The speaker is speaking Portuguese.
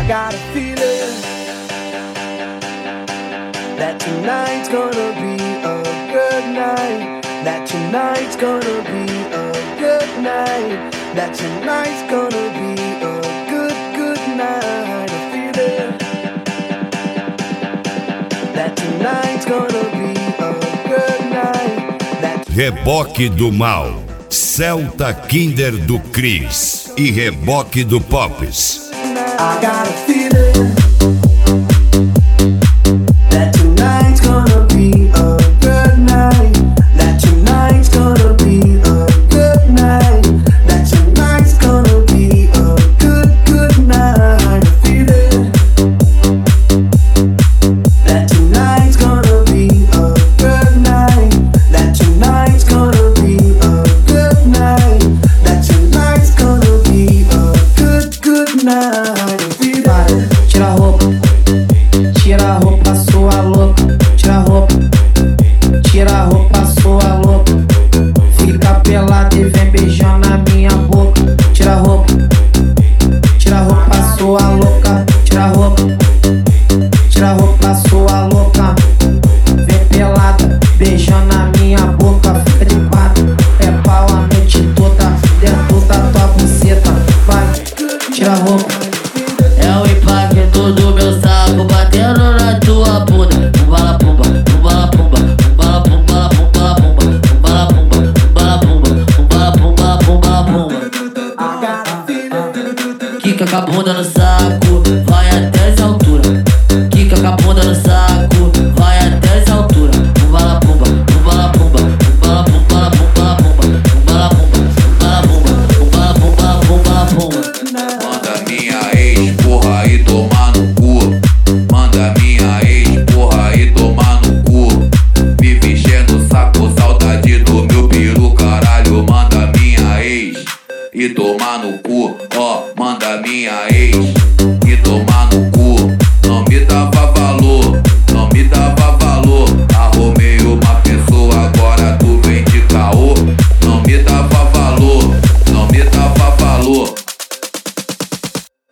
got a feeling that tonight's gonna be a good night. That tonight's gonna be a good night. That tonight's gonna be a good night. A feeling that tonight's gonna be a good night. Reboque do Mal, Celta Kinder do Cris e Reboque do Pops. I got a feeling that tonight's gonna be a good night. That tonight's gonna be a good night. That tonight's gonna be a good night. A feeling that tonight's gonna be a good night. That tonight's gonna be a good night. That tonight's gonna be a good night. Tira a roupa, sua louca. Tira a roupa, sua louca. Fica pelada e vem beijando na minha boca. Tira a roupa, sua louca. Tira a roupa, sua louca. Vem pelada, beijando na minha boca. Fica de quatro, é pau a noite toda. Dentro da tua buceta, vai. Tira a roupa. É o impacto do meu saco batendo na tua bunda. Bala pumba, bala pumba, bala pumba, bala pumba, bala pumba, bala pumba, bala pumba, bala pumba. Quica com a bunda no saco, vai até as alturas. Quica com a bunda no saco, vai até as alturas. Bala pumba, bala pumba, bala pumba, bala pumba, bala pumba, bala pumba, bala pumba, bala pumba. Manda minha ex, porra, e tomar no cu. Manda minha ex, porra, e tomar no cu. Vive enchendo o saco, saudade do meu peru, caralho. Manda minha ex e tomar no cu, ó, manda minha ex.